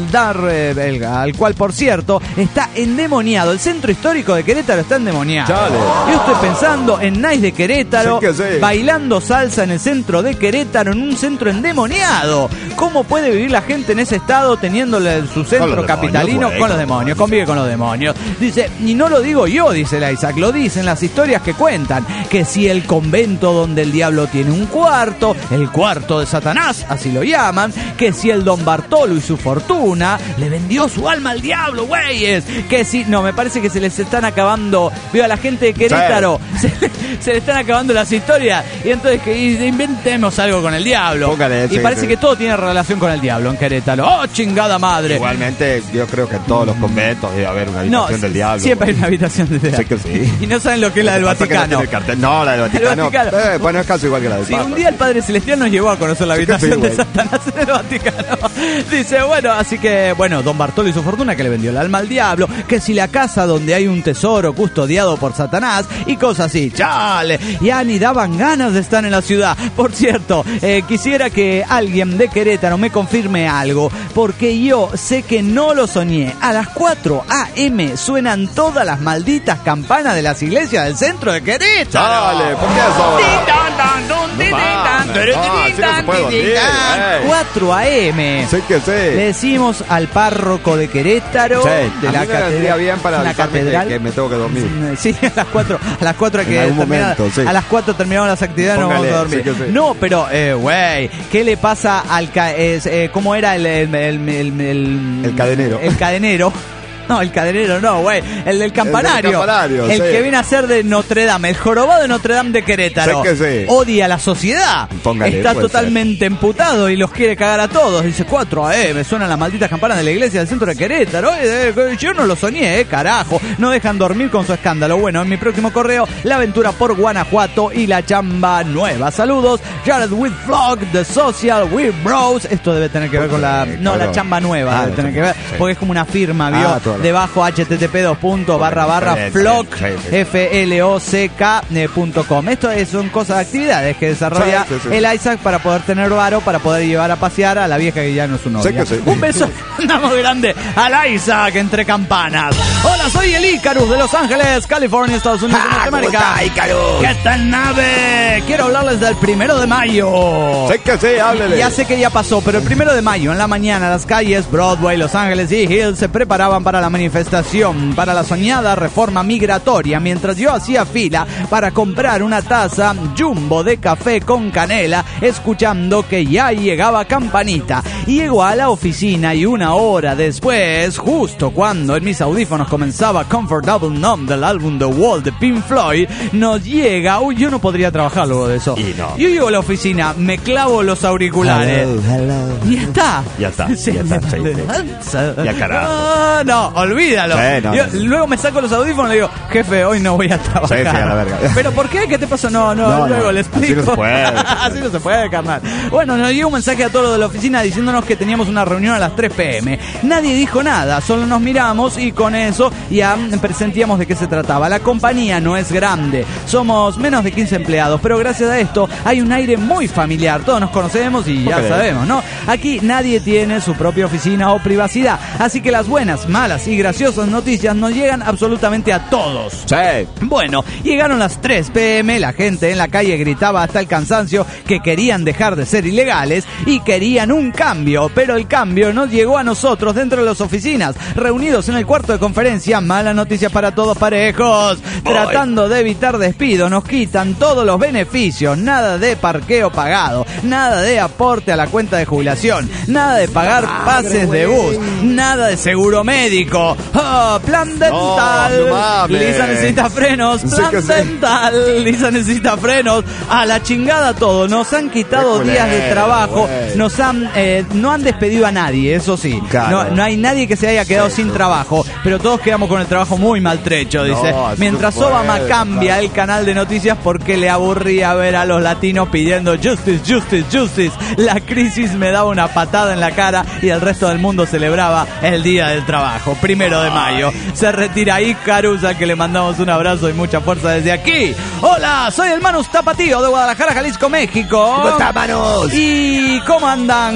cual por cierto está endemoniado. El centro histórico de Querétaro está endemoniado. Chale. Yo estoy pensando en Nice de Querétaro, Sí que sí. bailando salsa en el centro de Querétaro, en un centro endemoniado. ¿Cómo puede vivir la gente en ese estado teniendo su centro Con los capitalino demonios, güey. con los demonios? Convive con los demonios. demonios. Dice, y no lo digo yo, dice la Isaac, lo dicen las historias que cuentan, que si el convento donde el diablo tiene un cuarto, el cuarto de Satanás, así lo llaman, que si el don Bartolo y su fortuna le vendió su alma al diablo, güeyes, que si, no, me parece que se les están acabando, veo a la gente de Querétaro, se le están acabando las historias, y entonces que inventemos algo con el diablo. Póngale, y parece que todo tiene relación con el diablo en Querétaro. ¡Oh, chingada madre! Igualmente, yo creo que en todos los conventos debe haber una habitación del diablo. Siempre hay una habitación del diablo. Sé que sí. Y no saben lo que es la del Vaticano. No, la del Vaticano. Bueno, es casi igual que la del Sí, Papa. un día el Padre Celestial nos llevó a conocer la habitación de Satanás en el Vaticano. Dice, bueno, así que, bueno, don Bartolo y su fortuna que le vendió el alma al diablo, que si la casa donde hay un tesoro custodiado por Satanás y cosas así. ¡Chale! Ya ni daban ganas de estar en la ciudad. Por cierto, quisiera que alguien de Querétaro me confirme algo, porque yo sé que no lo soñé. A las 4 a.m. suenan todas las malditas campanas de las iglesias del centro de Querétaro. ¡Chale! ¿Por qué eso? 4 a.m. Sé que sé. Le decimos al párroco de Querétaro, de la catedral, bien para la catedral, que me tengo que dormir. Sí, a las 4 hay que terminar. Momento, sí. A las 4 terminamos las actividades, no vamos a dormir. Sí. No, pero güey, ¿qué le pasa al cómo era el cadenero? El cadenero. No, el cadenero no, güey. El del campanario. El sí. que viene a ser de Notre Dame. El jorobado de Notre Dame de Querétaro. Sé que sí. Odia a la sociedad. Póngale, está totalmente emputado y los quiere cagar a todos. Dice 4 a.m. Suenan las malditas campanas de la iglesia del centro de Querétaro. Yo no lo soñé, carajo. No dejan dormir con su escándalo. Bueno, en mi próximo correo, la aventura por Guanajuato y la chamba nueva. Saludos. Jared with Vlog, The Social with Bros. Esto debe tener que ver con la... No, la chamba nueva debe tener que ver. Porque es como una firma, ¿vio? Debajo http://flock flock.com. Esto son cosas, actividades que desarrolla el Isaac para poder tener varo, para poder llevar a pasear a la vieja que ya no es su novia. Un beso muy grande al Isaac entre campanas. Hola, soy el Icarus de Los Ángeles, California, Estados Unidos, Norteamérica. ¿Qué tal, nave? Quiero hablarles del 1 de mayo. Sé que sí, háblele. Ya sé que ya pasó, pero el 1 de mayo en la mañana las calles Broadway, Los Ángeles y Hills se preparaban para la manifestación, para la soñada reforma migratoria, mientras yo hacía fila para comprar una taza jumbo de café con canela, escuchando que ya llegaba campanita. Llego a la oficina y una hora después, justo cuando en mis audífonos comenzaba Comfortable Numb del álbum The Wall de Pink Floyd, nos llega... Uy, yo no podría trabajar luego de eso. Y no. Yo llego a la oficina, me clavo los auriculares. Hello. Y ya está. Ya está. Ya carajo. No, olvídalo. Luego me saco los audífonos y le digo, jefe, hoy no voy a trabajar. Sí, a la verga. ¿Pero por qué? ¿Qué te pasó? No, luego le explico. Así no se puede. Así no se puede, carnal. Bueno, nos llegó un mensaje a todos los de la oficina diciéndonos que teníamos una reunión a las 3 p.m. Nadie dijo nada, solo nos miramos y con eso ya presentíamos de qué se trataba. La compañía no es grande, somos menos de 15 empleados, pero gracias a esto hay un aire muy familiar. Todos nos conocemos y ya sabemos, ¿no? Aquí nadie tiene su propia oficina o privacidad, así que las buenas, malas y graciosas noticias nos llegan absolutamente a todos. Sí. Bueno, llegaron las 3 p.m, la gente en la calle gritaba hasta el cansancio que querían dejar de ser ilegales y querían un cambio, pero el cambio nos llegó a nosotros dentro de las oficinas, reunidos en el cuarto de conferencia. Mala noticia para todos parejos. Tratando de evitar despido, nos quitan todos los beneficios, nada de parqueo pagado, nada de aporte a la cuenta de jubilación, nada de pagar pases de bus, nada de seguro médico. Plan dental. No Lisa necesita frenos. Plan dental. Lisa necesita frenos. A la chingada todo. Nos han quitado días de trabajo. Nos han no han despedido a nadie, eso sí. Claro. No hay nadie que se haya quedado sin trabajo, pero todos quedamos con el trabajo muy maltrecho, dice. Mientras Obama cambia el canal de noticias porque le aburría ver a los latinos pidiendo justice, justice, justice. La crisis me daba una patada en la cara y el resto del mundo celebraba el Día del Trabajo, 1 de mayo. Se retira Icarus, al que le mandamos un abrazo y mucha fuerza desde aquí. Hola, soy el Manus Tapatío de Guadalajara, Jalisco, México. ¿Cómo está, Manus? ¿Y cómo andan? Ganamos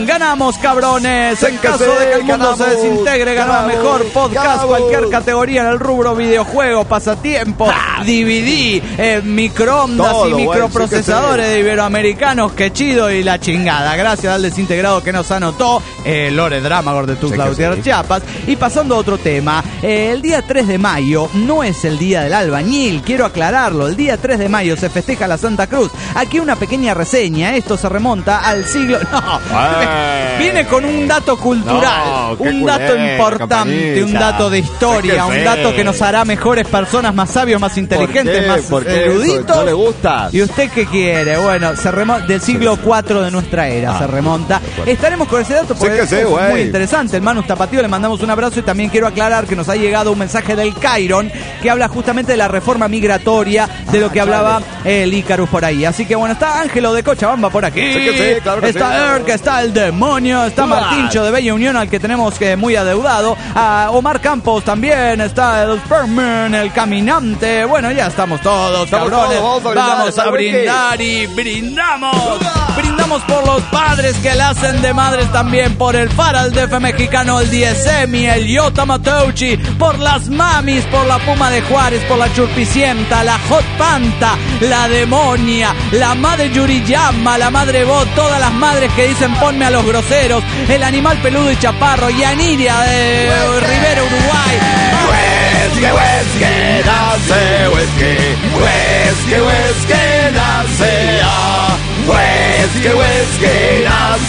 ganamos, cabrones. En caso de que el mundo se desintegre, ganó mejor podcast, cualquier categoría en el rubro videojuego, pasatiempo, DVD, microondas todo, y microprocesadores de iberoamericanos. Qué chido y la chingada. Gracias al desintegrado que nos anotó, Lore Dramagor de Tuxtla Gutiérrez, Chiapas. Y pasando a otro tema, el día 3 de mayo no es el día del albañil, quiero aclararlo. El día 3 de mayo se festeja la Santa Cruz. Aquí una pequeña reseña, esto se remonta al siglo... No, viene con un dato cultural, un dato importante, un dato de historia, un dato que nos hará mejores personas, más sabios, más inteligentes, más eruditos. ¿No le gusta? ¿Y usted qué quiere? Bueno, se remonta del siglo IV de nuestra era, se remonta. Estaremos con ese dato porque es muy interesante. El Manu Tapatío, le mandamos un abrazo y también quiero aclarar que nos ha llegado un mensaje del Cairon que habla justamente de la reforma migratoria, de lo que hablaba el Ícarus por ahí. Así que bueno, está Ángelo de Cochabamba por aquí. Claro que está Erk, está el demonio, está Martincho de Bella Unión, al que tenemos muy adeudado. A Omar Campos también, está el Sperman, el caminante. Bueno, ya estamos todos, cabrones. Vamos a brindar y brindamos. Brindamos por los padres que le hacen de madres también, por el Faral DF mexicano, el Diesemi, el Yota Mateuchi, por las mamis, por la Puma de Juárez, por la Churpicienta, la Hot Panta, la Demonia, la Madre Yuriyama, la Madre Bot, todas las madres que dicen ponme a los groseros, el Animal Peludo y Chaparro, y Aniria de Rivera, Uruguay. Huesque, nace, huesque, nace, huesque,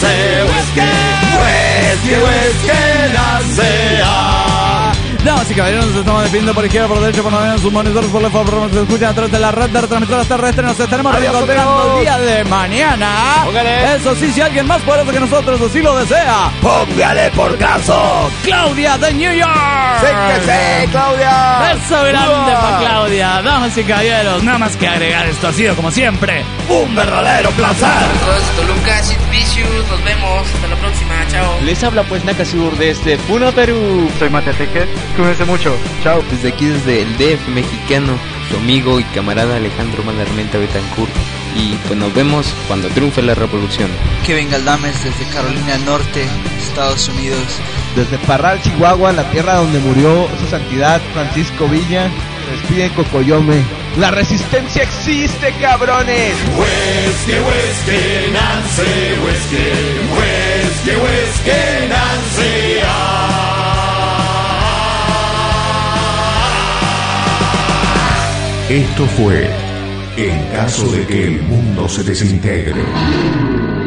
nace. Damas y caballeros, nos estamos despidiendo por izquierda, por derecha, por novena, sus monitores, por left, por nos escuchan a través de la red de retransmisoras terrestres. Nos estaremos reencontrando el día de mañana. Póngale. Eso sí, si alguien más poderoso que nosotros así lo desea, Póngale por caso. Claudia de New York. Sí, Claudia. Beso grande para Claudia. Damas y caballeros, nada más que agregar, esto ha sido como siempre un verdadero placer. Toluca, Sid Vicious, nos vemos, hasta la próxima, chao. Les habla pues Nakasur desde Puno, Perú. Soy Mateteque, cuídense mucho, chao. Desde aquí, desde el DF mexicano, su amigo y camarada Alejandro Malarmenta Betancourt. Y pues nos vemos cuando triunfe la revolución. Kevin Galdames desde Carolina del Norte, Estados Unidos. Desde Parral, Chihuahua, la tierra donde murió su santidad Francisco Villa, despide Cocoyome. La resistencia existe, cabrones. Huesque, Nancy, huesque, Nancy. Esto fue En caso de que el mundo se desintegre.